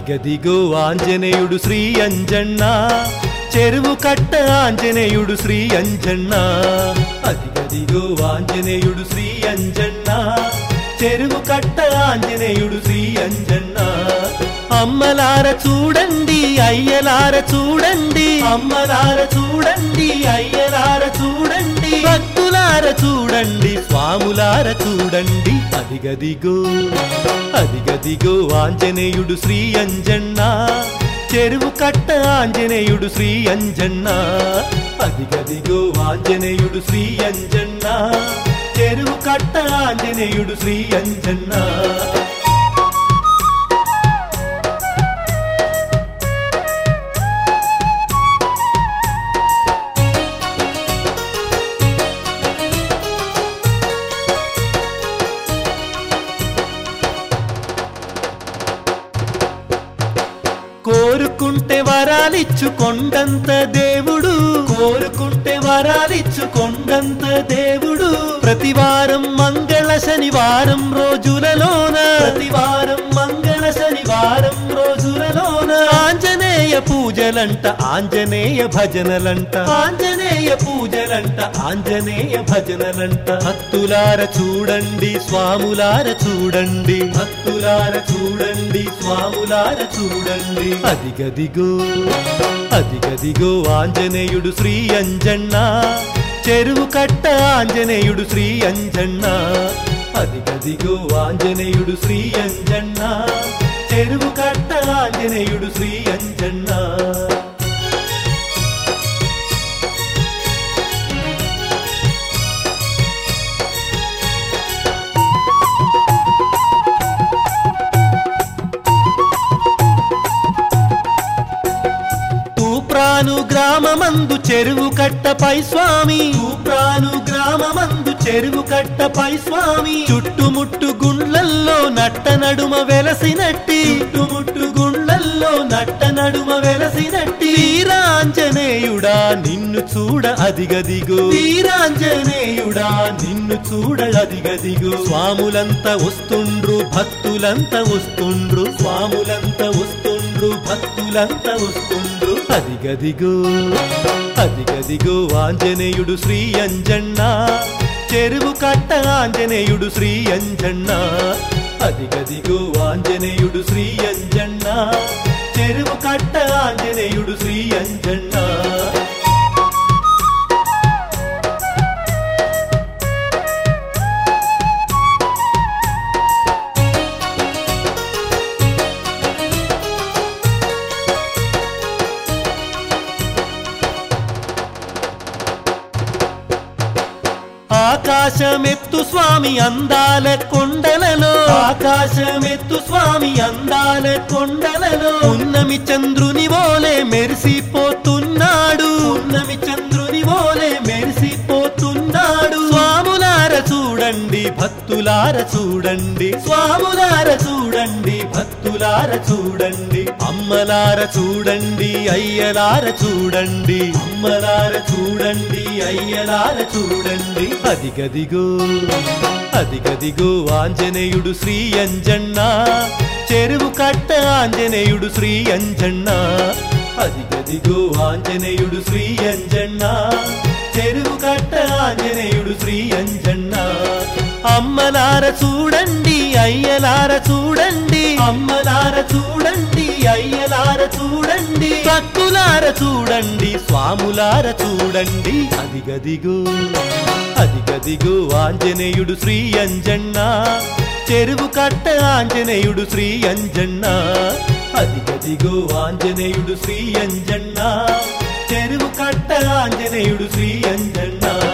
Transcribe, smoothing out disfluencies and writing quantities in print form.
అదిగదిగో ఆంజనేయుడు శ్రీ అంజన్న చెరువు కట్ట ఆంజనేయుడు శ్రీ అంజన్న అదిగదిగో ఆంజనేయుడు శ్రీ అంజన్న చెరువు కట్ట ఆంజనేయుడు శ్రీ అంజన్న అమ్మలార చూడండి అయ్యలార చూడండి అమ్మలార చూడండి అయ్యలార చూడండి భక్తులార చూడండి స్వాములార చూడండి అదిగదిగో అదిగదిగో ఆంజనేయుడు శ్రీ అంజన్న చెరువు కట్ట ఆంజనేయుడు శ్రీ అంజన్న అదిగదిగో ఆంజనేయుడు శ్రీ అంజన్న చెరువు కట్ట ఆంజనేయుడు శ్రీ అంజన్న కోరుకుంటే వరాలిచ్చు కొండంత దేవుడు కోరుకుంటే వరాలిచ్చు కొండంత దేవుడు ప్రతివారం మంగళ శనివారం రోజులలోన ప్రతివారం మంగళ శనివారం రోజులలోన ఆంజనేయ పూజలంట ఆంజనేయ భజనలంట ఆంజనేయ పూజలంట ఆంజనేయ భజనలంట భక్తులార చూడండి స్వాములార చూడండి భక్తులార చూడండి స్వాములార చూడండి అదిగదిగో అదిగదిగో ఆంజనేయుడు శ్రీ అంజన్న చెరువు కట్ట ఆంజనేయుడు శ్రీ అంజన్న అదిగదిగో ఆంజనేయుడు శ్రీ అంజన్న చెరువు కట్ట ఆంజనేయుడు శ్రీ అంజన్న తూప్రాను గ్రామమందు చెరువు కట్టపై స్వామి తూప్రాను గ్రామమందు చెరువు కట్టపై స్వామి చుట్టుముట్టు గుండ్లల్లో నట్ట నడుమ వెలసినట్టి చుట్టుముట్టు గుండ్లల్లో నట్ట నడుమ వెలసినట్టి వీరాంజనేయుడా నిన్ను చూడ అదిగదిగో వీరాంజనేయుడా నిన్ను చూడ అదిగదిగో స్వాములంతా వస్తుండ్రు భక్తులంతా వస్తుండ్రు స్వాములంతా వస్తుండ్రు భక్తులంతా వస్తుండ్రు అదిగదిగో అదిగదిగో ఆంజనేయుడు శ్రీ అంజన్న చెరువు కట్ట ఆంజనేయుడు శ్రీ అంజన్న అదిగదిగో ఆంజనేయుడు శ్రీ అంజన్న చెరువు కట్ట ఆంజనేయుడు శ్రీ అంజన్న ఆకాశమెత్తు స్వామి అందాల కొండలలో ఆకాశమెత్తు స్వామి అందాల కొండలలో ఉన్నమి చంద్రుని వోలే మెరిసిపోతున్నాడు ఉన్నమి చంద్రుని వోలే మెరిసిపోతున్నాడు స్వాములార చూడండి భక్తులార చూడండి స్వాములార చూడండి భక్తులార చూడండి అమ్మలార చూడండి అయ్యలార చూడండి అమ్మలార చూడండి అయ్యలార చూడండి అదిగదిగో అదిగదిగో ఆంజనేయుడు శ్రీ అంజన్న చెరువు కట్ట ఆంజనేయుడు శ్రీ అంజన్న అదిగదిగో ఆంజనేయుడు శ్రీ అంజన్న చెరువు కట్ట ఆంజనేయుడు శ్రీ అంజన్న అమ్మలార చూడండి అయ్యలార చూడండి అమ్మలార చూడండి అయ్యలార చూడండి భక్తులార చూడండి స్వాములార చూడండి అదిగదిగో అదిగదిగో ఆంజనేయుడు శ్రీ అంజన్న చెరువు కట్ట ఆంజనేయుడు శ్రీ అంజన్న అదిగదిగో ఆంజనేయుడు శ్రీ అంజన్న చెరువు కట్ట ఆంజనేయుడు శ్రీ అంజన్న